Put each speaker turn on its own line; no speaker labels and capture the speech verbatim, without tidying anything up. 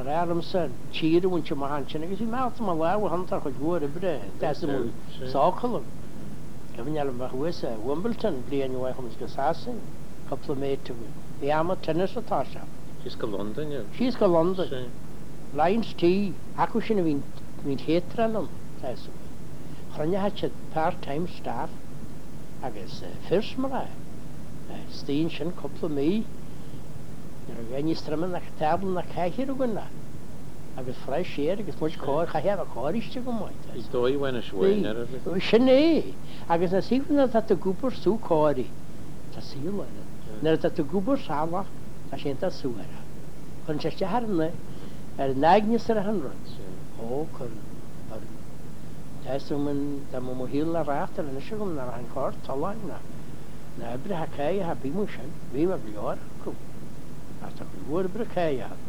Yr arm sy'n tîr yn wyntio mahan sy'n agos i mawt yma law hantar chod gwr y bre. Das yma socol. Efyn alw bach wys e. Wimbledon blian yw eich ymwys gysasin. Couple of mate to the ama tennis o tasha.
She's go London, yeah.
She's go London.
Sí.
Lions T. Acw sy'n fi'n fi'n hetra lom. Das yma. Chronia hat sy'n part-time staff. Agos ffyrs mra. Styn sy'n couple of me. Yr gyn i stryman na tabl na cachir o gynna. Agos fresh air, agos mwys cor, chahef a cor eisiau gymwyd.
I doi wen y shwein ar y...
Sy'n ne. Agos na sy'n na dat y gwbr sŵ cori. Ta sy'n lwyn. Na'r dat y gwbr sala, ta sy'n ta sŵ ara. Chyn sy'n sy'n harna, er nagnis ar y hanrod. O, cwr. Tas yw'n mynd, da mwyn hwyl ar rat, ar yn eisiau gwmna ar han cor, tolang na. Na ebry ha cae ha bimw sy'n, bim a blior, cwm. Asta gwr bry cae ha.